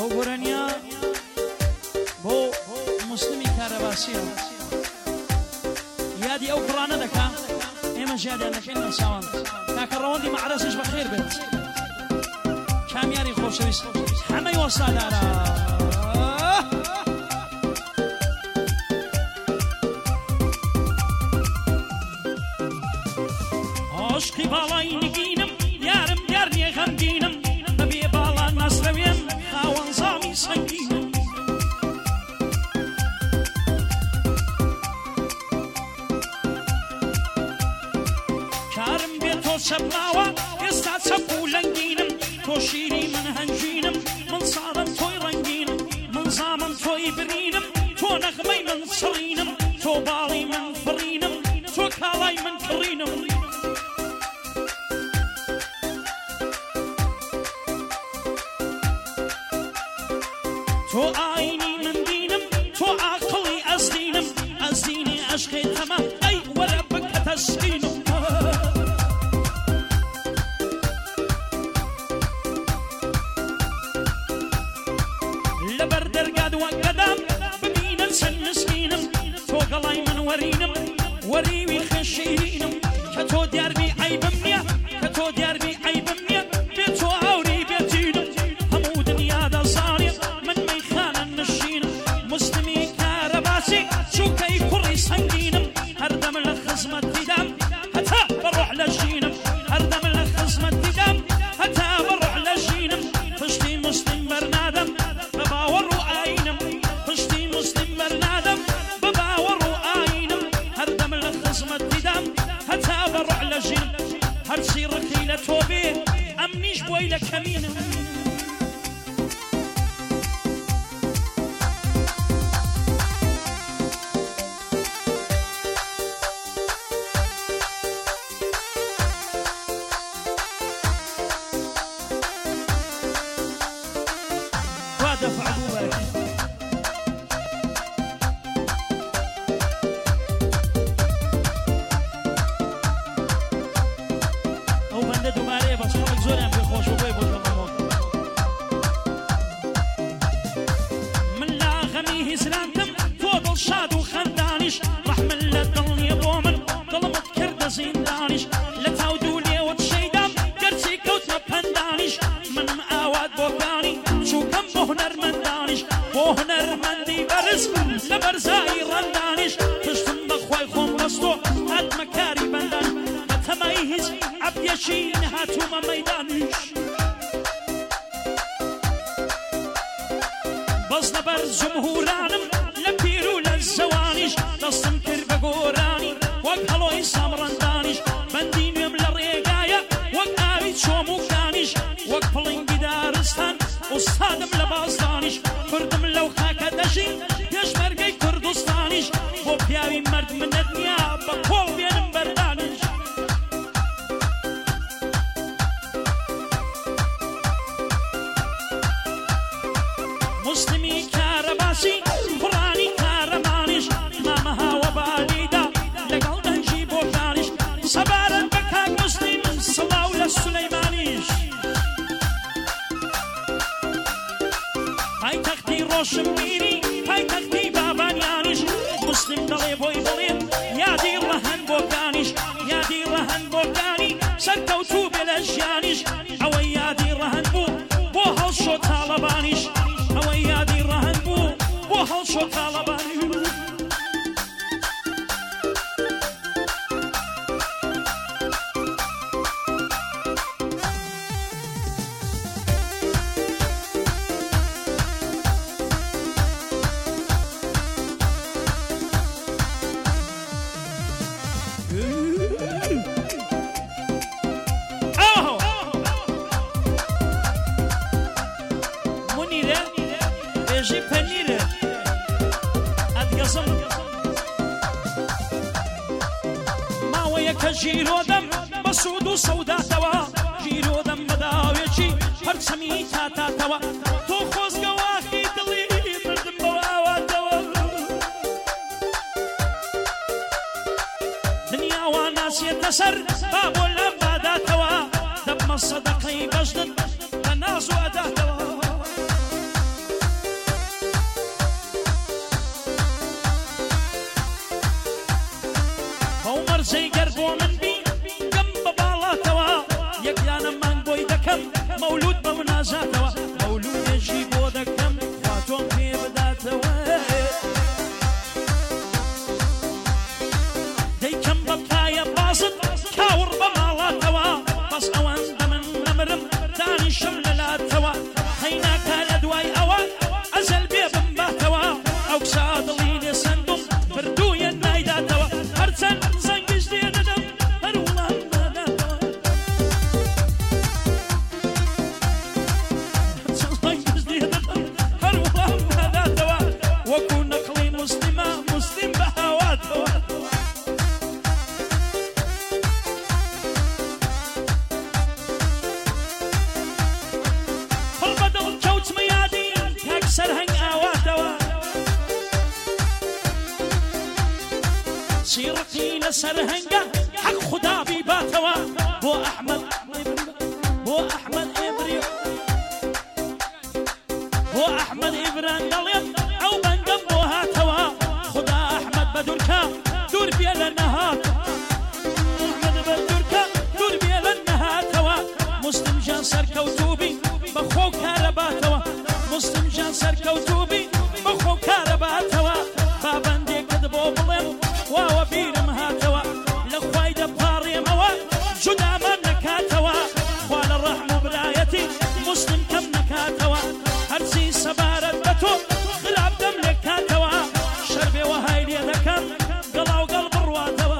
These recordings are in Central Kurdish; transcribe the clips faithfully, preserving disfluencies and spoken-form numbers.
ئەو گۆرانیا بۆ مسلمی کارەباسیە یادی ئەو کوڕانە دەکا ئێمە ژیادیان دەکەین لە چاوان کاکە ڕەوەندی مەعرەسیش بەخێر بێت کامیاری خۆشەویست هەمەی وەسادارە عشقی باڵای نگینم یارم یار نیە غەمگینم بەبێ باڵا ناسرەوێن خاوەن زامی سەنگینم کارم بێ تۆ چەپماوە ئێستا چەپ و لەنگینم تۆ شیری من هەنجینم من ساڵم تۆی ڕەنگینم من زامم تۆی برینم تۆ نەغمەی من چڕینم تۆ باڵی من فڕینم تۆ کاڵای من کڕینم تۆ ئاینی من دینم تۆ عاقڵی ئەزدینم ئەزدینی عەشقی تەمە ئەی وەرە بکە تەسکینم لەبەر دەرگاد وەکەدام ببینن چەند مسکینم تۆ گەڵای من وەرینم وەریوی خەشیرینم کە تۆ دیاربی عەیبم نییە کە تۆ دیاربی عەیبم نییە بێ تۆ ئاوری بێتینم هەموو دنیا دەزانێ من مەیخانە نشینم مسلمی کارەباسی چووکەی کوڕی سەنگینم هەردەم لە خزمەتیدام هەتا بەڕۆح لە ژینم هەردەم لە خزمەتیدام هەتا بەڕۆح لە ژینم پشتی مسلم بەرنادەم بە باوەڕ و ئاینم پشتی مسلم بەرنادەم بە باوەڕ و ئاینم هەردەم لە خزمەتیدام هەتا بەڕۆح لە ژینم هەرچی ڕقی لە تۆ بێ ئەمنیش بۆی لە کەمینم دفع أبوبك أو بندة دومارية بس خلق زوري أم بخوش وبوي بوش من لا غميه سلامتم فوضل شاد وخندانش رحم الله ضلني بومن ظلمت كرد زيندانش لتاودو لي وتشيدام قرتي كوتنا بندانش من مآوات بوكاني شو كم بهنر مندانش بهنر مندي برز لبرزاي رندانش تشتم بخواي خوم رستو هات مكاري بندان بتميز عبيشين هاتوما ميدانش بس لبر جمهورانم لبيرو للزوانش دستم كر بقوراني وقهلوي سامرندانش بندين يملا ريقايا وقاوي شومو كانش وقفلين بدارستان أستادم لبازدانش كردم لو خاكا دشي يشمرقي كردستانش وبياوي مرد من الدنيا بقول بينم بردانش مسلمي كارباسي قراني كارمانش مامها وباليدا لقل دنجي بوكانش صبارا بكاك مسلم صلاو للسليمانيش هاي تختي روشم ميري هاي تختي بابانيانش مسلم دلي بوي بلي يادي رهن بوكانش يادي رهن بوكاني سركوتو بلجانش اوي يادي رهن بو بو هالشو طالبانش اوي يادي رهن بو بو هالشو طالبانش بيجي بنيرة أتقسم ما وياك جيرو دم بسود وسودا توا جيرو دم بداويشي هرسمي تاتا توا تو خوز قواخي دلي مردم بواوا توا دنيا وناس يتسر باب ولا بادا توا دم الصدقي بجدد تناس وأدا توا ئەو مەرجەی گەر بۆ من بی گەم بە باڵاتەوە یەکیانە مانگ بۆی دەکەم مەولود بە مناجاتەوە مەولودێکی بۆ دەکەم خوا تۆم پێ بداتەوە دەیکەم بە پایە بازت کاوڕ بە ماڵاتەوە بەس ئەوان بە من نەمرم دانیشم لەلاتەوە هەیناکە لە دوای ئەوە ئەزەل بێ بمباتەوە ئەو کسا دڵی لێ سندوم بردوویە نایداتەوە هەرچەند زەنگش لێ دەدەم هەر وڵام ناداتەوە هەرچەند زەنگش لێ دەدەم هەر وڵام ناداتەوە وەکو نەقڵی موسلیمە موسلیم بە هاواتەوە پڕ بە دڵ کەوتمە یادی کاک سەرهەنگ ئاواتەوە سیڕقی لەسەر هەنگە حەق خودا بیباتەوە بۆ ئەحمەد بۆ ئەحمەد ئێبری بۆ ئەحمەد ئیبران دەڵێم ئەو بەندەم بۆ هاتەوە خودا ئەحمەد بە دوورکە دوور بێ لە نەهات ئەحمەد بە دوورکە دوور بێ لە نەهاتەوە موسلیم جان سەرکەوتووبی بەخۆ کارەباتەوە موسلیم جان سەرکەوتووبی بەخۆ کارەباتەوە با بەندێکت بۆ بڵێم واوە بیرم هاتەوە لە خوای دەپاڕێمەوە جودامان نەکاتەوە خوا لە ڕەحم و برایەتی موسلیم کەم نەکاتەوە هەرچی سەبارەت بە تۆ خلاب دەم لێ کاتەوە شەر بێوە های لێ دەکەم گەڵاو گەڵ بڕواتەوە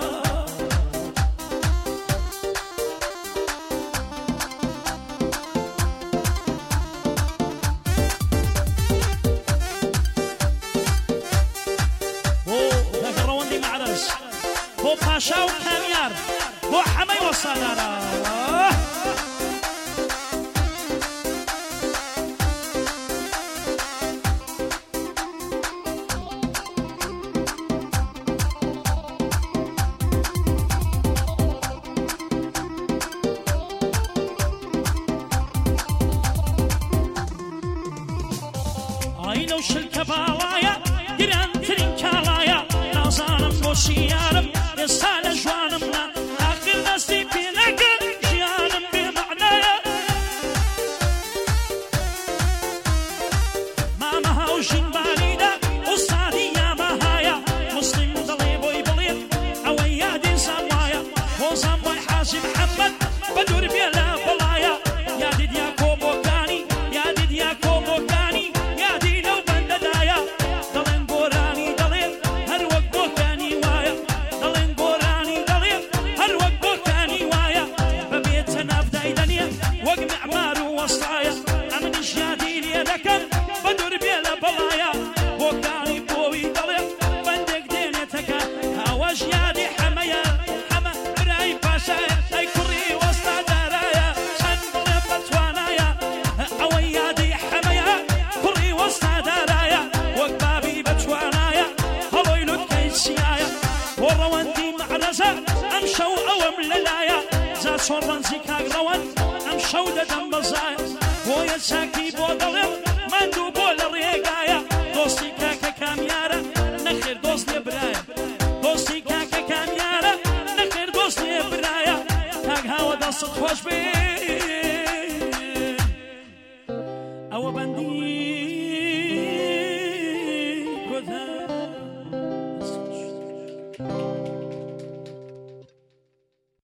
بۆ دەگەڕەوەندی معرەز بۆ پاشا و کامیار بۆ حەمەی وەسادارە ئای لەو شلکە باڵایە گرانترین کاڵایە نازانم بۆ شیارم ئێستا لە جوانم نا ئاخر دەستی پێ نەکرد ژیانم بێمەعنایە مامە هاو ژینبانیدا ئوستادی یامەهایە موسلیم دەڵێ بۆی بڵێن ئەوەی یادی زانوایە بۆ زانوای حاجی محەممەد بە دوور بێ لە بەڵایە یادی دیا کۆبۆکانی یادی دیا کۆبۆکانی یادی لەو بەندەدایە دەڵێن گۆرانی دەڵێن هەر وەک بۆکانی وایە دەڵێن گۆرانی دەڵێن هەر وەک بۆکانی وایە بەبێتە نافدای دەنێ وەک معمار و وەستایە ئەمنیش یادی لێ دەکەم بە دوور بێ لە بەڵایە بۆکانی بۆوی دەڵێن بەندێک دێنێتەکە هاوەش یادی حەمەیە حەمە برای پاشایە ئەی کوڕی وەستادارایە چەند بڵێ بەتوانایە ئەوەی یادی حەمەیە کوڕی وەستادارایە وەک بابی بەتوانایە هەڵۆی لوتکەی چیایە بۆ ڕەوەندی معرەزە ئەم شەو ئەوەم لەلایە جا چۆن ڕەنجی کاک ڕەوەند ئەم شەو دەدەم بەزایە بۆیە چاکی بۆ دەڵێم ماندوو بۆ لە ڕێگایە دۆستی کاکە کامیارە نەخێر دۆست لێ برایە دۆستی کاکە کامیارە نەخێر دۆست لێ برایە کاک هاوە دەستت خۆش بێ ئەوە بەندی